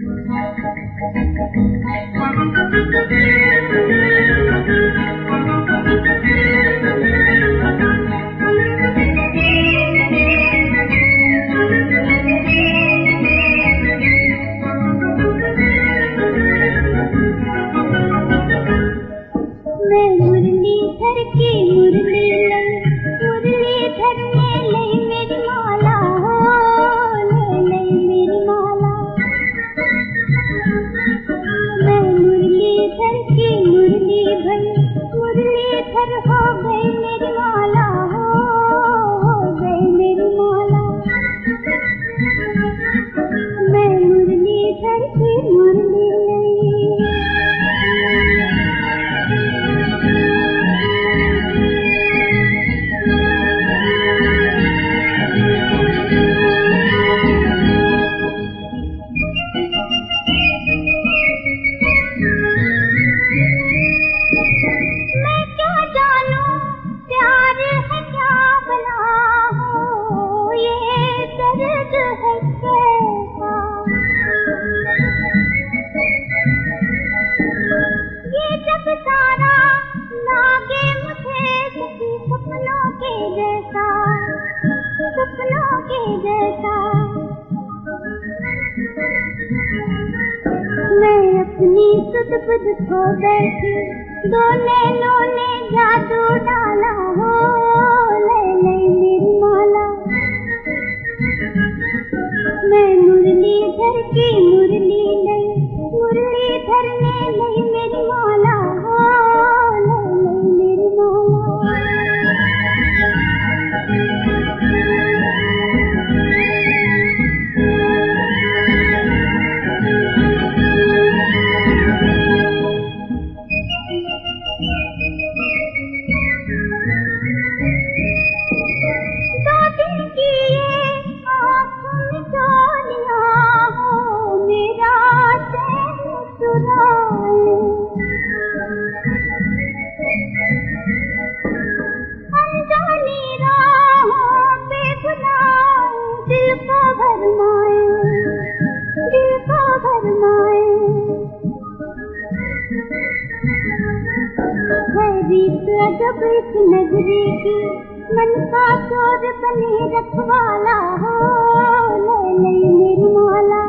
मैं मुरलीधर की मुरली लई, मुरलीधर ने लई मेरी माला हो, ले लई मेरी माला। मैं मुरलीधर की मुरली भई, मुरलीधर हो गई मेरी माला हो गई मेरी माला। मैं मुरलीधर की मुरली लई। मैं क्या जानूं प्यार है क्या बना हो, ये दर्द है कैसा। ये जब सारा लागे मुझे किसी सपनों के जैसा, सपनों के जैसा। मैं अपनी सुध बुध खो बैठी, दो नैनों ने जादू डाला हो, ले लई मेरी माला। मैं मुरलीधर की मुरली लई, मुरलीधर ने लई मेरी माला हो, ले लई मेरी माला। दो दिन की ये आँख में चोरियाँ हो, मेरा चैन चुराए। अनजानी राहों पे बुलाए, दिल को भरमाए, दिल को भरमाए। है रीत अजब इस नगरी की, मन का चोर बने रखवाला हो, ले लई मेरी माला।